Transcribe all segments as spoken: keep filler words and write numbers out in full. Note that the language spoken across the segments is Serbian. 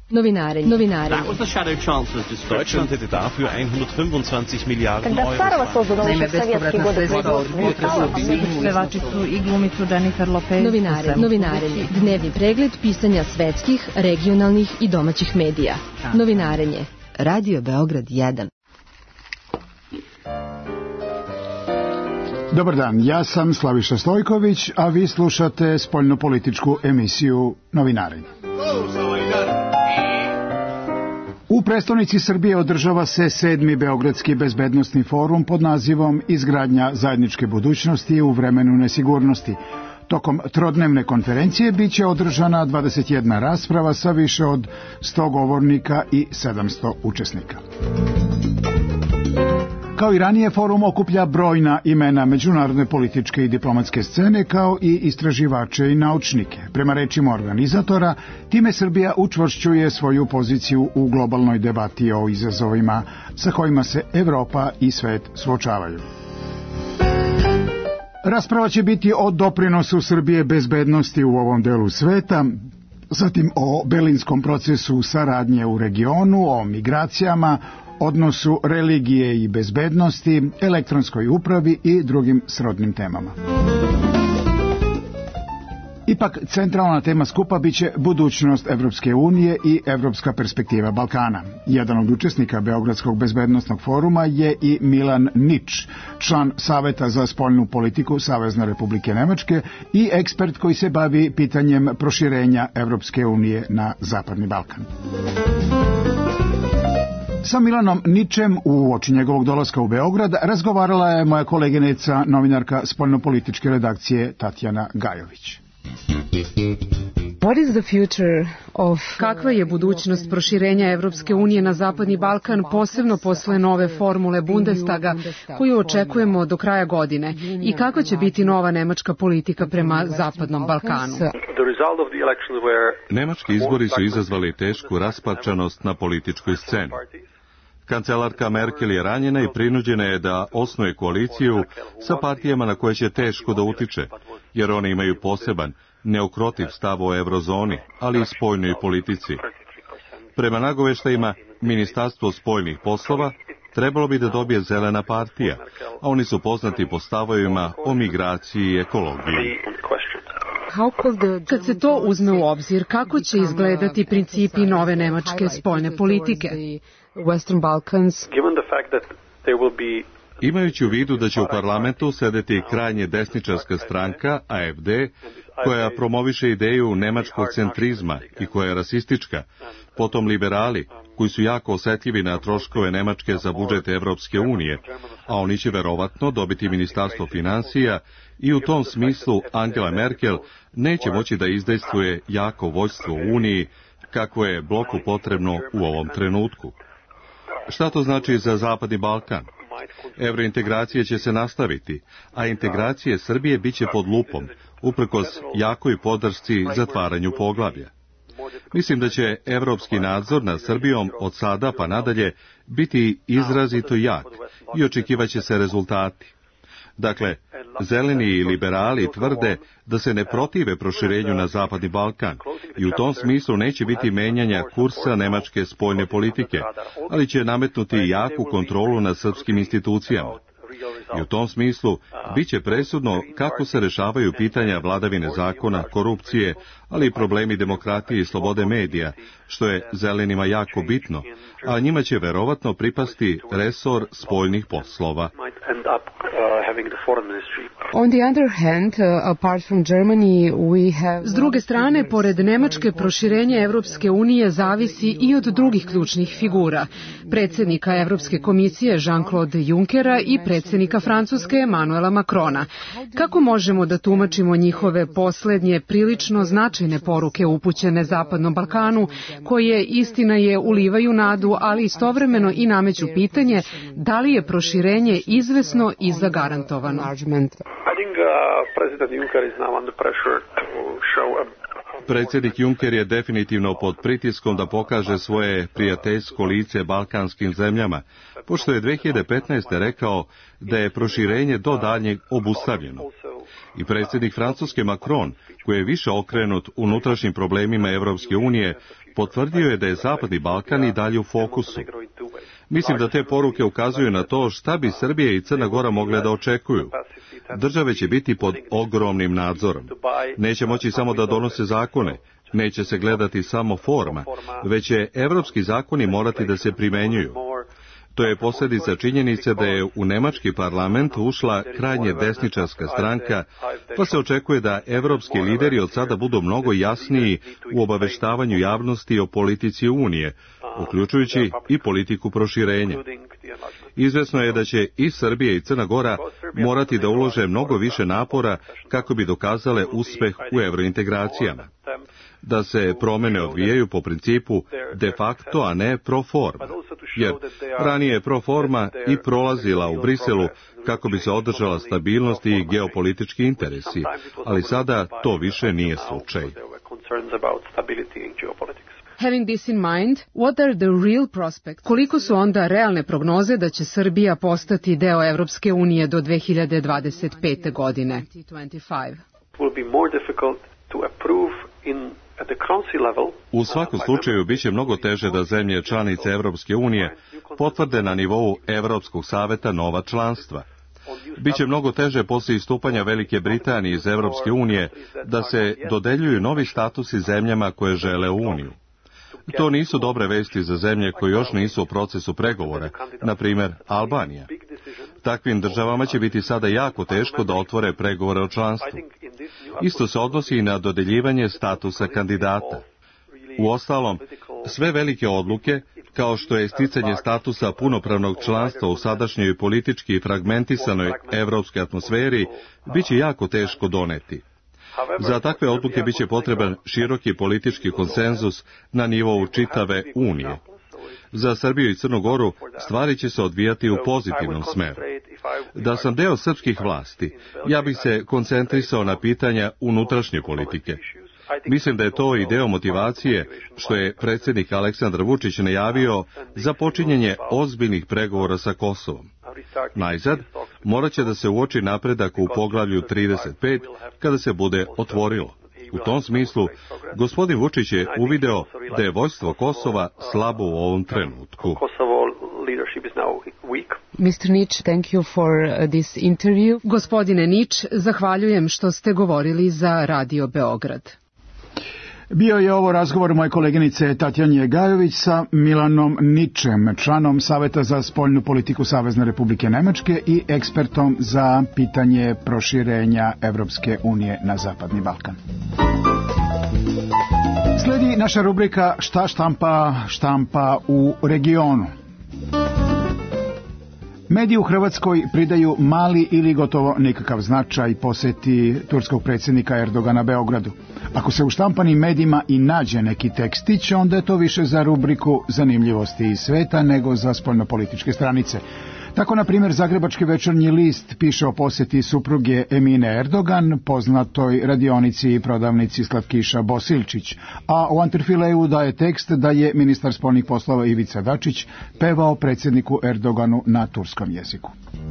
Novinarenje. Novinarenje. Deutschland hätte dafür hundertfünfundzwanzig Miliarden Euro. Naime, bespovratna sredstva od pevači su i glumicu Jennifer Lopez. Novinarenje. Novinarenje. Dnevni pregled pisanja svetskih, regionalnih i domaćih medija. Novinarenje. Radio Beograd jedan. Dobar dan, ja sam Slaviša Stojković, a vi slušate spoljnopolitičku emisiju Novinarenje. U prestonici Srbije održava se sedmi Beogradski bezbednosni forum pod nazivom Izgradnja zajedničke budućnosti u vremenu nesigurnosti. Tokom trodnevne konferencije biće održana dvadeset jedna rasprava sa više od sto govornika i sedamsto učesnika. Kao i ranije, forum okuplja brojna imena međunarodne političke i diplomatske scene, kao i istraživače i naučnike. Prema rečima organizatora, time Srbija učvršćuje svoju poziciju u globalnoj debati o izazovima sa kojima se Evropa i svet suočavaju. Rasprava će biti o doprinosu Srbije bezbednosti u ovom delu sveta, zatim o berlinskom procesu saradnje u regionu, o migracijama, odnosu religije i bezbednosti, elektronskoj upravi i drugim srodnim temama. Ipak, centralna tema skupa biće budućnost Evropske unije i evropska perspektiva Balkana. Jedan od učesnika Beogradskog bezbednosnog foruma je i Milan Nič, član Saveta za spoljnu politiku Savezne Republike Nemačke i ekspert koji se bavi pitanjem proširenja Evropske unije na Zapadni Balkan. Sa Milanom Ničem u oči njegovog dolaska u Beograd razgovarala je moja koleginica, novinarka spoljnopolitičke redakcije Tatjana Gajović. Kakva je budućnost proširenja Evropske unije na Zapadni Balkan, posebno posle nove formule Bundestaga koju očekujemo do kraja godine, i kakva će biti nova nemačka politika prema Zapadnom Balkanu? Nemački izbori su izazvali tešku rasparčanost na političkoj sceni. Kancelarka Merkel je ranjena i prinuđena je da osnuje koaliciju sa partijama na koje će teško da utiče, jer one imaju poseban, neukrotiv stav o eurozoni, ali i spoljnoj politici. Prema nagoveštajima, Ministarstvo spoljnih poslova trebalo bi da dobije zelena partija, a oni su poznati po stavovima o migraciji i ekologiji. Kad se to uzme u obzir, kako će izgledati principi nove nemačke spoljne politike? Imajući u vidu da će u parlamentu sedeti krajnje desničarska stranka, A F D, koja promoviše ideju nemačkog centrizma i koja je rasistička, potom liberali, koji su jako osetljivi na troškove Nemačke za budžet Evropske unije, a oni će verovatno dobiti ministarstvo finansija i u tom smislu Angela Merkel neće moći da izdejstvuje jako vođstvo u Uniji, kako je bloku potrebno u ovom trenutku. Šta to znači za Zapadni Balkan? Evrointegracije će se nastaviti, a integracije Srbije biće pod lupom, uprkos jakoj podršci zatvaranju poglavlja. Mislim da će evropski nadzor nad Srbijom od sada pa nadalje biti izrazito jak i očekivaće se rezultati. Dakle, zeleni i liberali tvrde da se ne protive proširenju na Zapadni Balkan i u tom smislu neće biti menjanja kursa nemačke spoljne politike, ali će nametnuti jaku kontrolu nad srpskim institucijama. I u tom smislu biće presudno kako se rešavaju pitanja vladavine zakona, korupcije, ali i problemi demokratije i slobode medija, što je zelenima jako bitno, a njima će verovatno pripasti resor spoljnih poslova. S druge strane, pored Nemačke, proširenje Evropske unije zavisi i od drugih ključnih figura, predsjednika Evropske komisije Jean-Claude Junckera i predsjednika Francuske Emmanuela Macrona. Kako možemo da tumačimo njihove poslednje prilično značajne poruke upućene Zapadnom Balkanu, koje, istina je, ulivaju nadu, ali istovremeno i nameću pitanje da li je proširenje izvesno i zagarantovano? Predsjednik Juncker je definitivno pod pritiskom da pokaže svoje prijateljsko lice balkanskim zemljama, pošto je dve hiljade petnaeste. rekao da je proširenje do daljnjeg obustavljeno. I predsjednik Francuske Macron, koji je više okrenut unutrašnjim problemima Evropske unije, potvrdio je da je Zapadni Balkan i dalje u fokusu. Mislim da te poruke ukazuju na to šta bi Srbija i Crna Gora mogle da očekuju. Države će biti pod ogromnim nadzorom. Neće moći samo da donose zakone, neće se gledati samo forma, već će evropski zakoni morati da se primenjuju. To je posljedica činjenice da je u nemački parlament ušla krajnje desničarska stranka, pa se očekuje da evropski lideri od sada budu mnogo jasniji u obaveštavanju javnosti o politici Unije, uključujući i politiku proširenja. Izvesno je da će i Srbija i Crna Gora morati da ulože mnogo više napora kako bi dokazale uspeh u evrointegracijama. Da se promjene odvijaju po principu de facto, a ne pro forma. Jer ranije je pro forma i prolazila u Briselu kako bi se održala stabilnost i geopolitički interesi, ali sada to više nije slučaj. Having this in mind, what are the real prospects? Koliko su onda realne prognoze da će Srbija postati deo Evropske unije do dve hiljade dvadeset pete. godine? U svakom slučaju biće mnogo teže da zemlje članice Evropske unije potvrde na nivou Evropskog saveta nova članstva. Biće mnogo teže poslije istupanja Velike Britanije iz Evropske unije da se dodeljuju novi statusi zemljama koje žele Uniju. To nisu dobre vesti za zemlje koje još nisu u procesu pregovora, na primjer Albanija. Takvim državama će biti sada jako teško da otvore pregovore o članstvu. Isto se odnosi i na dodeljivanje statusa kandidata. Uostalom, sve velike odluke, kao što je sticanje statusa punopravnog članstva u sadašnjoj politički fragmentisanoj evropskoj atmosferi, bit će jako teško doneti. Za takve odluke biće potreban široki politički konsenzus na nivou čitave Unije. Za Srbiju i Crnu Goru stvari će se odvijati u pozitivnom smeru. Da sam deo srpskih vlasti, ja bih se koncentrisao na pitanja unutrašnje politike. Mislim da je to i deo motivacije što je predsjednik Aleksandar Vučić najavio za počinjenje ozbiljnih pregovora sa Kosovom. Najzad, morat će da se uoči napredak u poglavlju trideset pet kada se bude otvorilo. U tom smislu, gospodin Vučić je uvideo da je vođstvo Kosova slabo u ovom trenutku. mister Nič, thank you for this interview. Gospodine Nič, zahvaljujem što ste govorili za Radio Beograd. Bio je ovo razgovor moje koleginice Tatjanje Gajović sa Milanom Ničem, članom Saveta za spoljnu politiku Savezne Republike Nemačke i ekspertom za pitanje proširenja Evropske unije na Zapadni Balkan. Sledi naša rubrika Šta štampa štampa u regionu. Mediji u Hrvatskoj pridaju mali ili gotovo nikakav značaj posjeti turskog predsjednika Erdogana Beogradu. Ako se u štampanim medijima i nađe neki tekstić, onda je to više za rubriku zanimljivosti iz sveta nego za spoljnopolitičke stranice. Tako, na primjer, Zagrebački večernji list piše o posjeti supruge Emine Erdogan, poznatoj radionici i prodavnici slatkiša Bosilčić, a u Antirfileju daje tekst da je ministar spoljnih poslova Ivica Dačić pevao predsjedniku Erdoganu na turskom jeziku.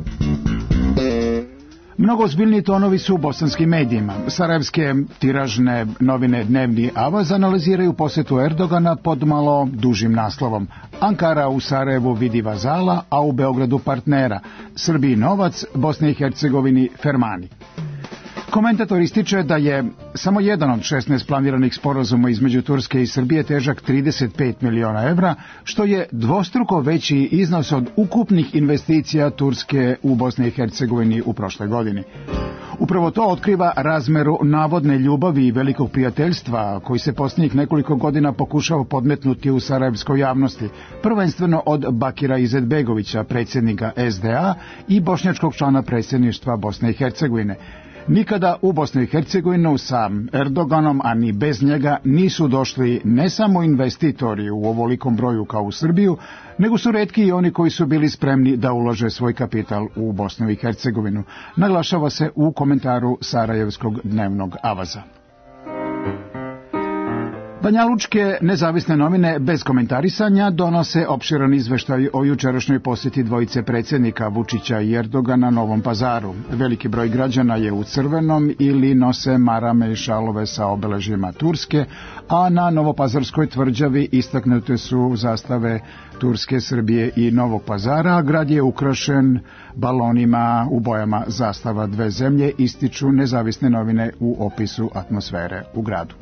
Mnogo ozbiljniji tonovi su u bosanskim medijima. Sarajevske tiražne novine Dnevni Avaz analiziraju posjetu Erdogana pod malo dužim naslovom. Ankara u Sarajevu vidi vazala, a u Beogradu partnera. Srbiji novac, Bosni i Hercegovini fermani. Komentator ističe da je samo jedan od šesnaest planiranih sporazuma između Turske i Srbije težak trideset pet miliona evra, što je dvostruko veći iznos od ukupnih investicija Turske u Bosni i Hercegovini u prošloj godini. Upravo to otkriva razmeru navodne ljubavi i velikog prijateljstva koji se posljednjih nekoliko godina pokušao podmetnuti u sarajevskoj javnosti, prvenstveno od Bakira Izetbegovića, predsjednika S D A i bošnjačkog člana predsjedništva Bosne i Hercegovine. Nikada u Bosnu i Hercegovinu sa Erdoganom, a ni bez njega, nisu došli ne samo investitori u ovolikom broju kao u Srbiju, nego su retki i oni koji su bili spremni da ulože svoj kapital u Bosnu i Hercegovinu. Naglašava se u komentaru Sarajevskog Dnevnog Avaza. Banjalučke nezavisne novine bez komentarisanja donose opširan izveštaj o jučerašnjoj posjeti dvojice predsjednika Vučića i Erdogana na Novom Pazaru. Veliki broj građana je u crvenom ili nose marame i šalove sa obeležjima Turske, a na Novopazarskoj tvrđavi istaknute su zastave Turske, Srbije i Novog Pazara, a grad je ukrašen balonima u bojama zastava dve zemlje, ističu nezavisne novine u opisu atmosfere u gradu.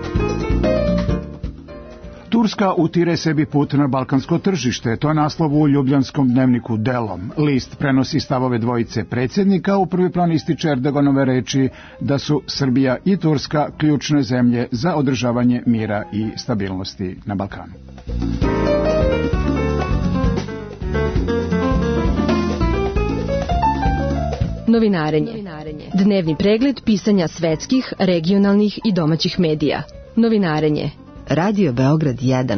Turska utire sebi put na balkansko tržište, to je naslov u ljubljanskom dnevniku Delom. List prenosi stavove dvojice predsjednika, u prvi plan ističe Erdoganove reči da su Srbija i Turska ključne zemlje za održavanje mira i stabilnosti na Balkanu. Novinarenje. Dnevni pregled pisanja svetskih, regionalnih i domaćih medija. Novinarenje. Radio Beograd jedan.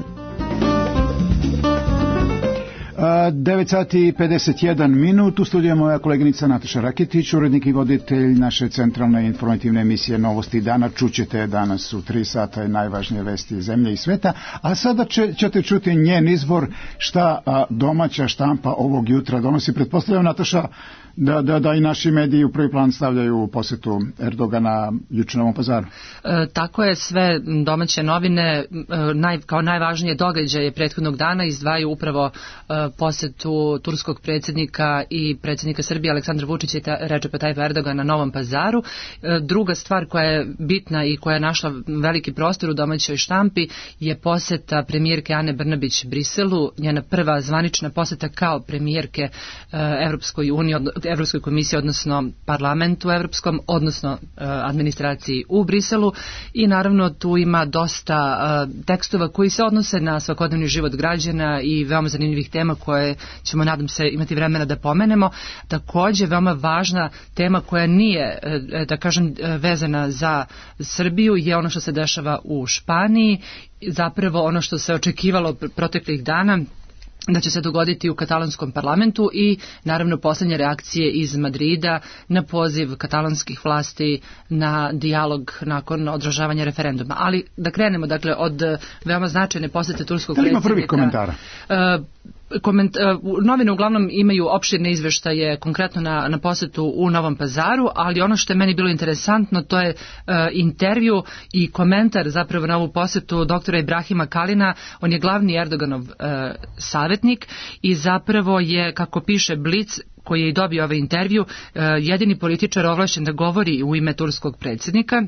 devet sati i pedeset jedan minut, u studiju je moja koleginica Nataša Raketić, urednik i voditelj naše centralne informativne emisije Novosti dana. Čućete danas u tri sata najvažnije vesti zemlje i sveta, a sada će, ćete čuti njen izbor šta domaća štampa ovog jutra donosi. Pretpostavljam, Nataša, da, da, da i naši mediji u prvi plan stavljaju posjetu Erdogana juče na Novom Pazaru. E, tako je, sve domaće novine e, naj, kao najvažnije događaje prethodnog dana izdvajaju upravo e, posjetu turskog predsjednika i predsjednika Srbije Aleksandra Vučića i Redžepa Tajipa Erdogana na Novom Pazaru. E, druga stvar koja je bitna i koja je našla veliki prostor u domaćoj štampi je posjeta premijerke Ane Brnabić Briselu, njena prva zvanična posjeta kao premijerke e, Evropskoj uniji, Evropskoj komisiji, odnosno parlamentu evropskom, odnosno uh, administraciji u Briselu, i naravno tu ima dosta uh, tekstova koji se odnose na svakodnevni život građana i veoma zanimljivih tema koje ćemo, nadam se, imati vremena da pomenemo. Takođe, veoma važna tema koja nije, uh, da kažem, uh, vezana za Srbiju je ono što se dešava u Španiji, zapravo ono što se očekivalo proteklih dana da će se dogoditi u katalonskom parlamentu i naravno posljednje reakcije iz Madrida na poziv katalonskih vlasti na dijalog nakon održavanja referenduma. Ali da krenemo, dakle, od veoma značajne posjete turskog predsjednika. Da li ima prvih komentara? Uh, Koment, uh, novine uglavnom imaju opširne izveštaje konkretno na, na posjetu u Novom Pazaru, ali ono što je meni bilo interesantno, to je uh, intervju i komentar zapravo na ovu posjetu doktora Ibrahima Kalina. On je glavni Erdoganov uh, savjetnik i zapravo je, kako piše Blic, koji je i dobio ovaj intervju, uh, jedini političar ovlašćen da govori u ime turskog predsjednika.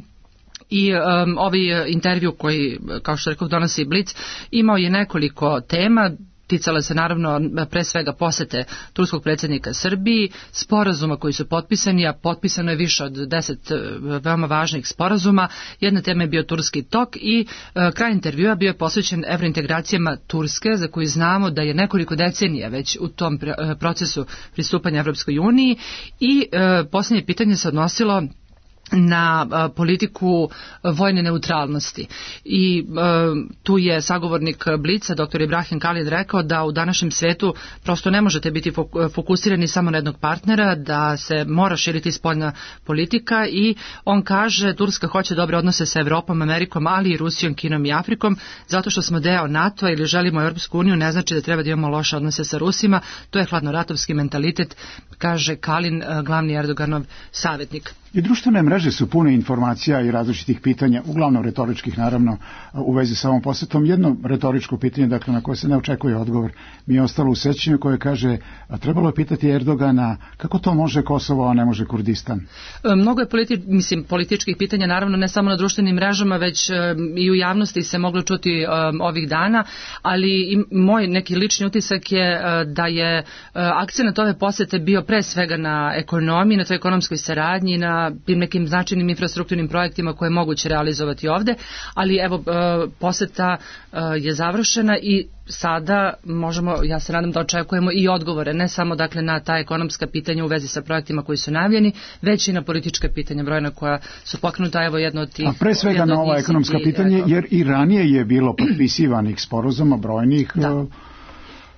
I um, ovaj intervju koji, kao što rekao, donosi Blic, imao je nekoliko tema. Ticale se naravno pre svega posete turskog predsjednika Srbiji, sporazuma koji su potpisani, a potpisano je više od deset veoma važnih sporazuma. Jedna tema je bio turski tok i e, kraj intervjua bio je posvećen evrointegracijama Turske, za koju znamo da je nekoliko decenija već u tom pre, procesu pristupanja Evropskoj uniji, i e, posljednje pitanje se odnosilo na a, politiku vojne neutralnosti. I a, tu je sagovornik Blica, doktor Ibrahim Kalin, rekao da u današnjem svetu prosto ne možete biti fokusirani samo na jednog partnera, da se mora širiti spoljna politika, i on kaže Turska hoće dobre odnose sa Evropom, Amerikom, ali i Rusijom, Kinom i Afrikom. Zato što smo deo NATO ili želimo Europsku uniju ne znači da treba da imamo loše odnose sa Rusima. To je hladnoratovski mentalitet, kaže Kalin, glavni Erdoganov savjetnik. I društvene mreže su pune informacija i različitih pitanja, uglavnom retoričkih naravno, u vezi sa ovom posjetom. Jedno retoričko pitanje, dakle, na koje se ne očekuje odgovor, mi je ostalo u sećanju, koje kaže, a trebalo je pitati Erdogana kako to može Kosovo, a ne može Kurdistan. Mnogo je politi, mislim, političkih pitanja, naravno ne samo na društvenim mrežama, već um, i u javnosti se moglo čuti um, ovih dana, ali i moj neki lični utisak je uh, da je uh, akcenat ove posjete bio pre svega na ekonomiji, na toj ekonomskoj saradnji, na tim nekim značajnim infrastrukturnim projektima koje je moguće realizovati ovde, ali evo, poseta je završena i sada možemo, ja se nadam da očekujemo i odgovore, ne samo dakle na ta ekonomska pitanja u vezi sa projektima koji su najavljeni, već i na politička pitanja brojna koja su pokrenuta, evo jedno od tih. A pre svega na ova ekonomska pitanja, jer i ranije je bilo potpisivanih sporazuma brojnih. Da.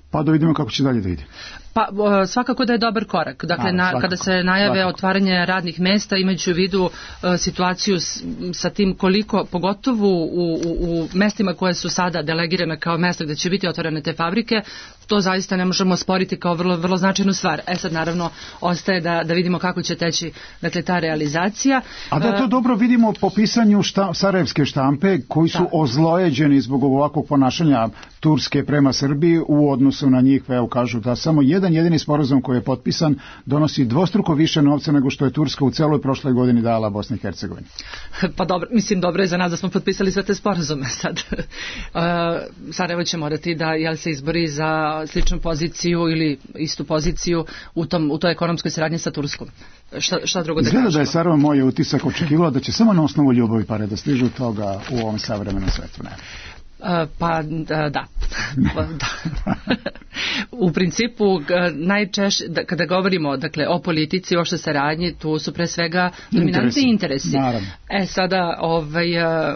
Pa da vidimo kako će dalje da ide. Pa svakako da je dobar korak. Dakle, A, na, kada se najave svakako. otvaranje radnih mesta, imajući u vidu uh, situaciju s, sa tim koliko, pogotovo u, u, u mestima koje su sada delegirane kao mesta gde će biti otvorene te fabrike, to zaista ne možemo sporiti kao vrlo, vrlo značajnu stvar. E sad naravno ostaje da, da vidimo kako će teći, dakle, ta realizacija. A da to dobro vidimo po pisanju šta, sarajevske štampe koji su da. ozlojeđeni zbog ovakvog ponašanja Turske prema Srbiji u odnosu na njih, evo kažu da samo jedan jedini sporazum koji je potpisan donosi dvostruko više novca nego što je Turska u celoj prošloj godini dala Bosni i Hercegovini. Pa dobro, mislim dobro je za nas da smo potpisali sve te sporazume sad. Uh, Sarajevo će morati da jel, se izbori za sličnu poziciju ili istu poziciju u, tom, u toj ekonomskoj saradnji sa Turskom. Šta, šta drugo da Izgleda kažemo? Da je Sarajevo moj utisak očekivao da će samo na osnovu ljubavi pare da stižu toga u ovom savremenom svetu. Ne. Uh, pa da, da. U principu najčešće kada govorimo, dakle, o politici, o što saradnji, tu su pre svega dominantni interesi. Naravno. E sada ovaj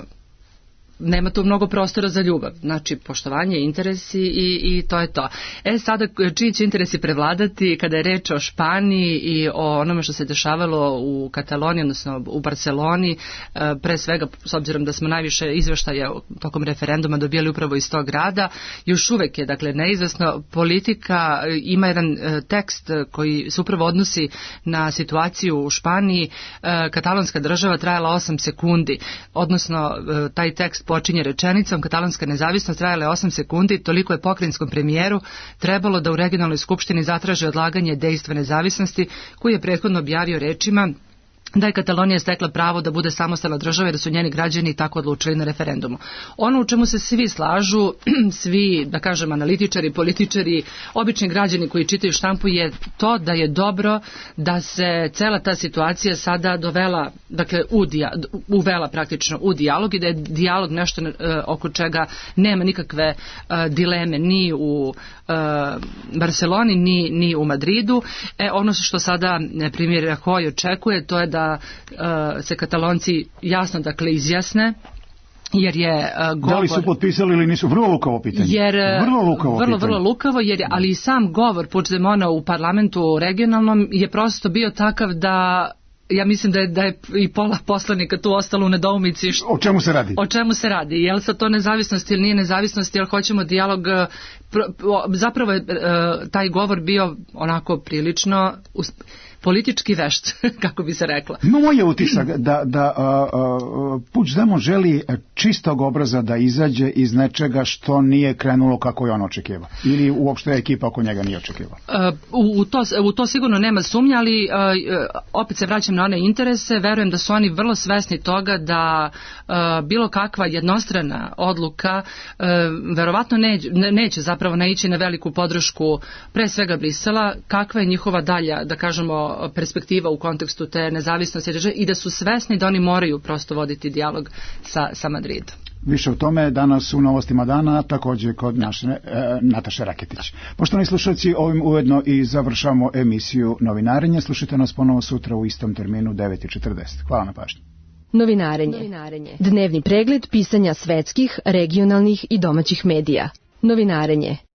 nema tu mnogo prostora za ljubav, znači poštovanje, interesi i, i to je to. E sada čiji će interesi prevladati kada je reč o Španiji i o onome što se dešavalo u Kataloniji, odnosno u Barceloni, pre svega s obzirom da smo najviše izveštaja tokom referenduma dobijali upravo iz tog grada, još uvek je, dakle, neizvesno. Politika ima jedan tekst koji se upravo odnosi na situaciju u Španiji. Katalonska država trajala osam sekundi, odnosno taj tekst počinje rečenicom: katalonska nezavisnost trajala je osam sekundi, toliko je pokrajinskom premijeru trebalo da u regionalnoj skupštini zatraže odlaganje dejstva nezavisnosti, koji je prethodno objavio rečima da je Katalonija stekla pravo da bude samostalna država i da su njeni građani tako odlučili na referendumu. Ono u čemu se svi slažu, svi, da kažem, analitičari, političari, obični građani koji čitaju štampu, je to da je dobro da se cela ta situacija sada dovela, dakle, u dija, uvela praktično u dijalog i da je dijalog nešto uh, oko čega nema nikakve uh, dileme ni u uh, Barceloni, ni, ni u Madridu. E, ono što sada premijer Rajoy očekuje, to je da da uh, se Katalonci jasno, dakle, izjasne, jer je uh, govor... Da li su potpisali ili nisu? Vrlo lukavo pitanje. Jer, vrlo lukavo vrlo, pitanje. Vrlo lukavo, jer, ali i sam govor Puigdemona u parlamentu regionalnom je prosto bio takav da ja mislim da je, da je i pola poslanika tu ostalo u nedoumici. O čemu se radi? O čemu se radi? Je li sad to nezavisnost ili nije nezavisnost, jel hoćemo dijalog? Zapravo je taj govor bio onako prilično politički vešt, kako bi se reklo. No, moj je utisak da, da uh, uh, Puigdemont želi čistog obraza da izađe iz nečega što nije krenulo kako je on očekivao. Ili uopšte ekipa oko njega nije očekivala. Uh, u, to, u to sigurno nema sumnja, ali uh, opet se vraćam na one interese. Verujem da su oni vrlo svesni toga da uh, bilo kakva jednostrana odluka uh, verovatno neće, ne, neće zapravo naići na veliku podršku pre svega Brisela. Kakva je njihova dalja, da kažemo, perspektiva u kontekstu te nezavisnosti države i da su svesni da oni moraju prosto voditi dijalog sa, sa Madridom. Više o tome danas u Novostima dana, također kod naše e, Nataše Raketić. Poštovani slušalci, ovim ujedno i završamo emisiju Novinarenje. Slušajte nas ponovo sutra u istom terminu devet i četrdeset. Hvala na pažnji. Novinarenje. Novinarenje. Dnevni pregled pisanja svetskih, regionalnih i domaćih medija. Novinarenje.